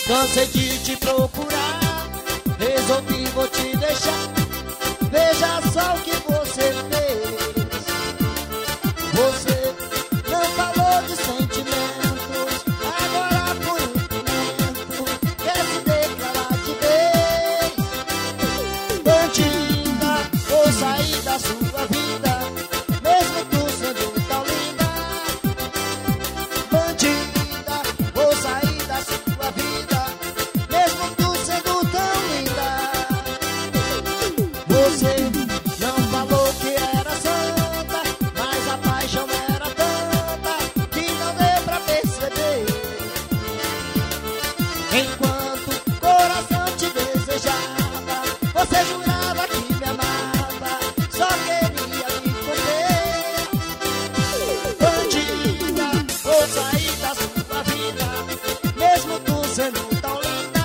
Cansei de te procurar, resolvi vou te deixar. Veja só o que você fez. Você não falou de sentimentos, agora por um momento quer se declarar de vez. Bandida, vou sair da sua vida, mesmo tu sendo tão linda. Bandida, vou sair da sua vida, mesmo tu sendo tão linda. Você não falou que era santa, mas a paixão era tanta que não deu pra perceber. Enquanto o coração te desejava, você jurava que me amava, só queria me comer. Bandida, vou sair da sua vida, mesmo tu sendo tão linda.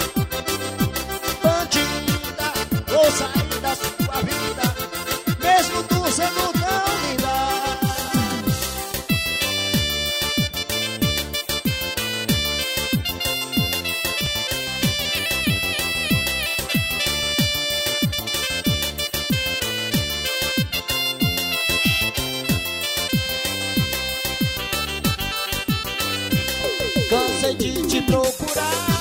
Bandida, vou sair da sua vida, mesmo tu sendo tão linda. Cansei de te procurar,